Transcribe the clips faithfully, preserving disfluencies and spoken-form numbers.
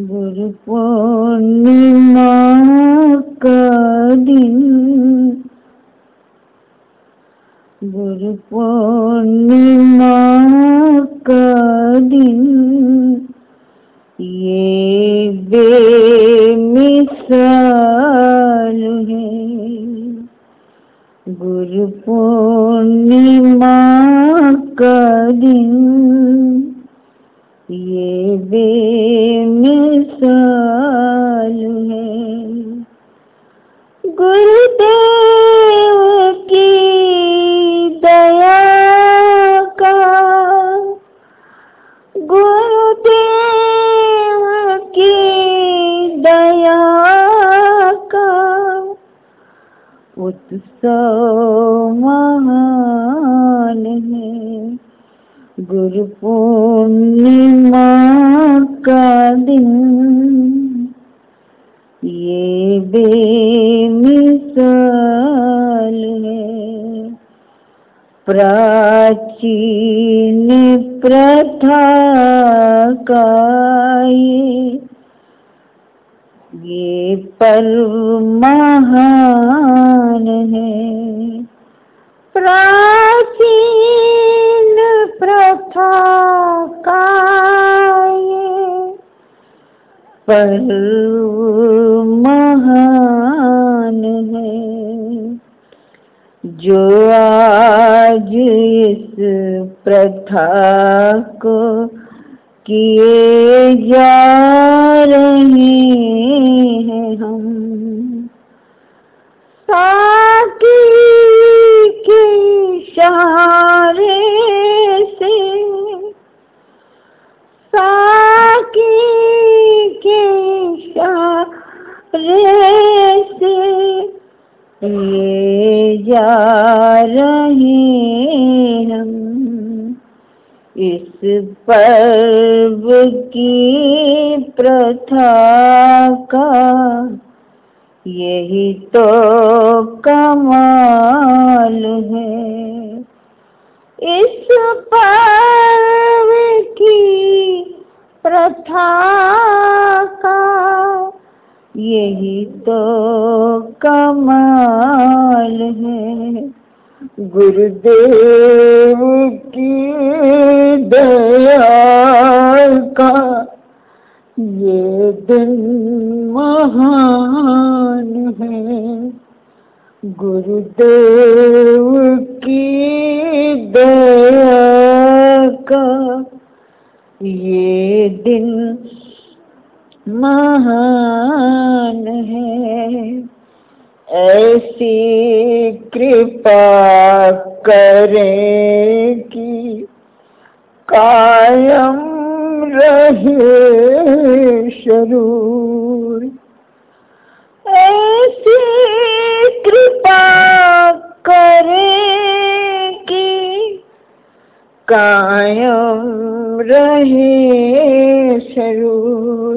गुरु पूर्णिमा का दिन, गुरु पूर्णिमा का दिन, ये बेमिसाल है। गुरु पूर्णिमा का दिन, ये बेमिसाल है। गुरुदेव की दया का, गुरुदेव की दया का उत्सव महान है। गुरु पूर्णिमा का दिन, ये बेमिसाल है। प्राचीन प्रथा का ये ये पर्व महान है। प्राचीन प्रथा का ये पर्व महान है। जो आज इस प्रथा को किए जा रहे हैं हम, साकी के इशारे से, साकी के इशारे से ये जा रहे हम। इस पर्व की प्रथा का यही तो कमाल है। इस पर्व की प्रथा का यही तो कमाल है। गुरुदेव की दया का ये दिन महान है। गुरुदेव की दया का ये दिन महान है। ऐसी कृपा करें कि कायम रहे शरूर। ऐसी कृपा करें कि कायम रहे शरूर।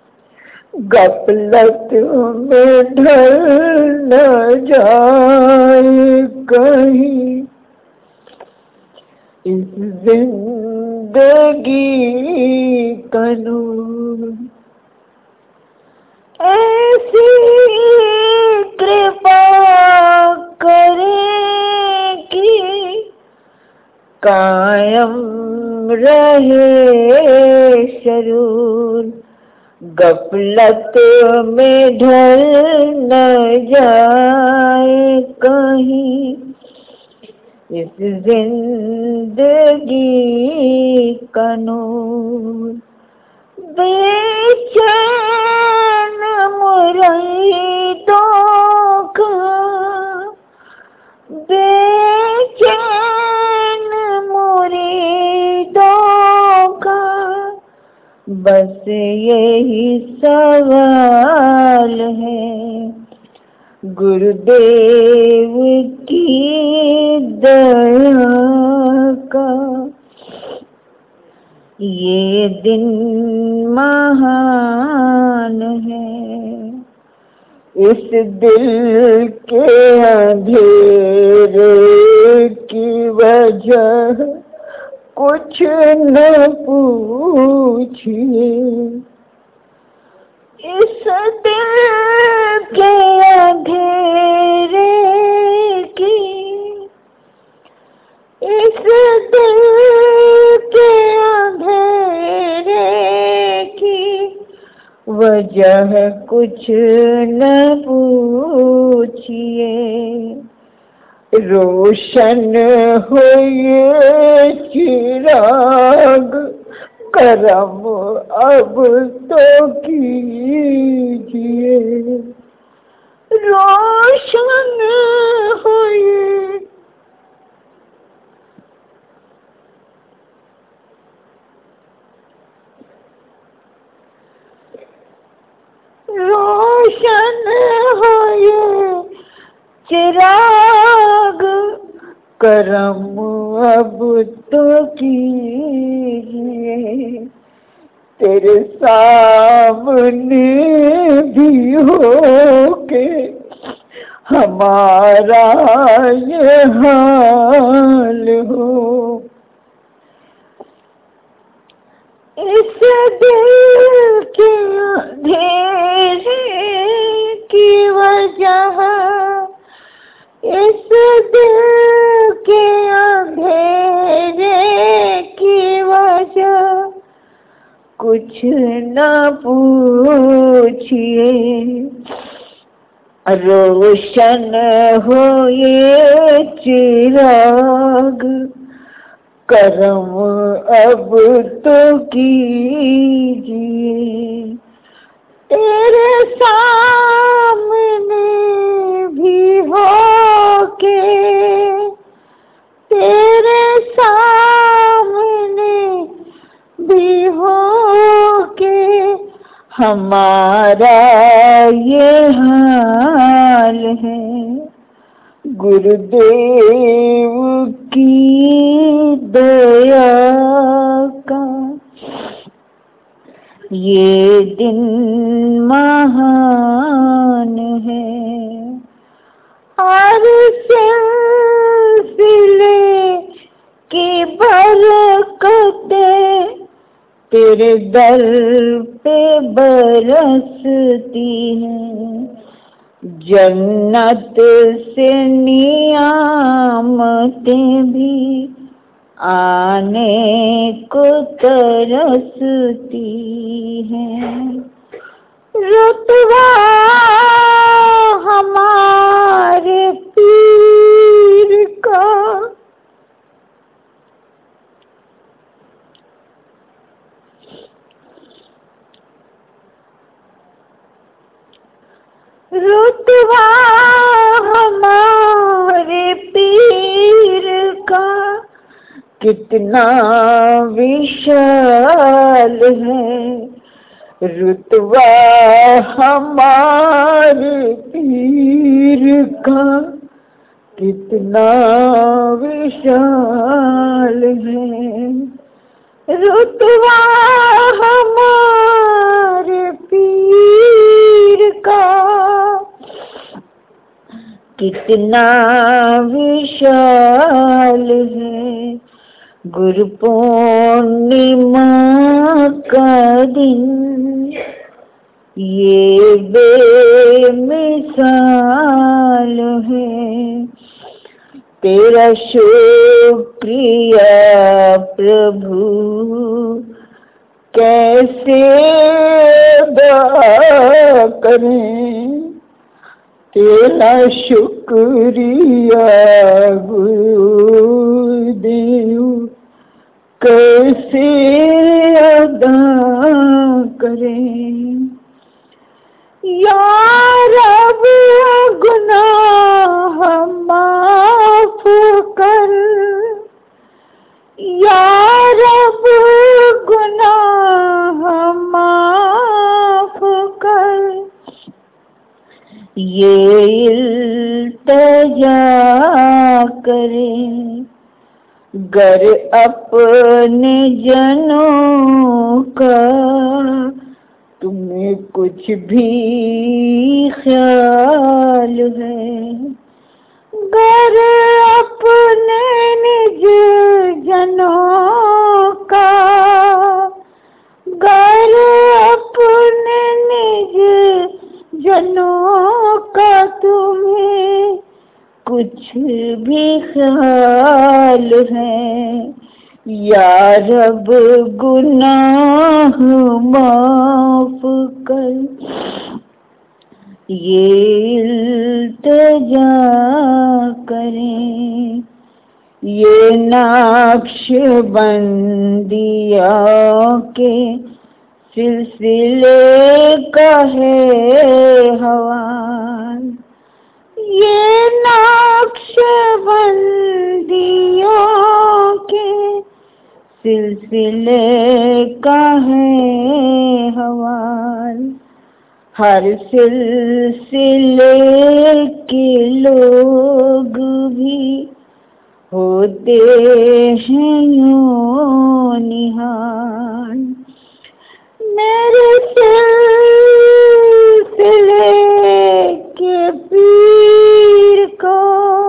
गफलत में ढल न जाए कहीं इस जिंदगी का नूर। ऐसी कृपा करे कि कायम रहे शरूर। गफलत में ढल न जाए कहीं इस जिंदगी का नूर। बेचैन मुरीदों का, बेचैन मुरीदों का बस यही सवाल है। गुरुदेव की दया का ये दिन महान है। इस दिल के अंधेरे की वजह कुछ न पूछिए, इस दिल के अंधेरे की, इस दिल के अंधेरे की वजह कुछ न पूछिए। रोशन हो ये चिराग, करम अब तो कीजिए। रोशन हो ये, रोशन हो ये चिराग, करम अब तो कीजिए। तेरे सामने भी हो के हमारा ये हाल हो। इस दिल के अंधेरे की वजह, इस दिल के अंधेरे की वजह कुछ न पूछिए। रोशन हो ये चिराग, करम अब तो कीजिए। तेरे सामने भी हो के, तेरे सामने भी हो के हमारा ये हाल है। गुरुदेव की दया का ये दिन महान है। हर सिलसिले की बरकतें तेरे दर पे बरसती हैं। जन्नत से नियामतें भी आने को तरसती हैं। रुतबा हमारे पीर का, रुतबा हमारे पीर का कितना विशाल है। रुतबा हमारे पीर का कितना विशाल है। रुतबा हमारे पीर का कितना विशाल है। गुरु पूर्णिमा का दिन ये बेमिसाल है। तेरा शुक्रिया प्रभु कैसे अदा करें। तेरा शुक्रिया गुरुदेव कैसे अदा करें। या रब गुनाह माफ कर, या रब गुनाह माफ कर। ये इल्तिजा करें गर अपने जनों का तुम्हें कुछ भी ख्याल है। गर अपने निज जनों का, गर अपने निज जनों का तुम्हें कुछ भी ख्याल है, या रब गुनाह माफ कर, ये इल्तिजा करें। ये नक्शबंदिया के सिलसिले का है हवाल, ये नक्शबंदिया के सिलसिले का है हवाल। हर सिलसिले के लोग भी होते हैं यूं निहाल। मेरे सिलसिले के पीर को,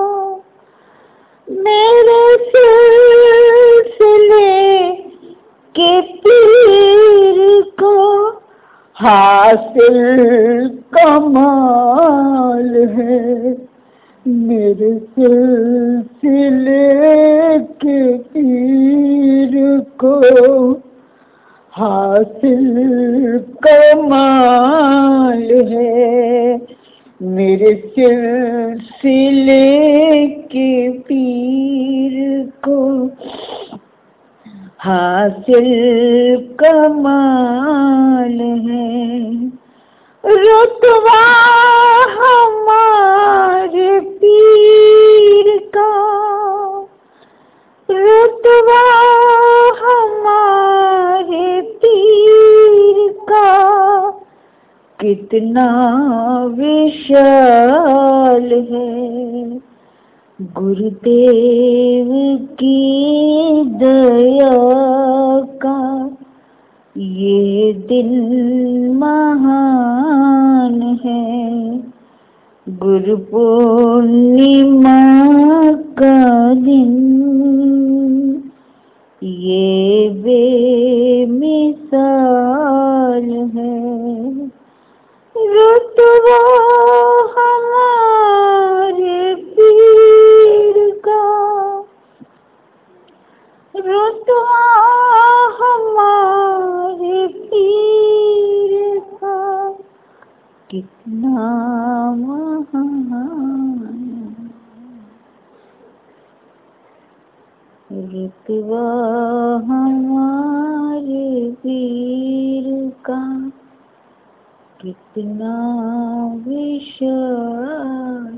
मेरे सिलसिले के पीर को हासिल कमाल है। मेरे सिलसिले के पीर को हासिल कमाल है। मेरे सिलसिले के पीर को हासिल कमाल है। रुतबा हमारे पीर का, रुतबा हमारे पीर का कितना विशाल है। गुरुदेव की दया का ये दिन महान है। गुरु पूर्णिमा का दिन ये बेमिसाल है। रुतबा हमारे पीर का, रुतबा हमारे पीर का कितना महान। रुतबा हमारे पीर का कितना विशाल।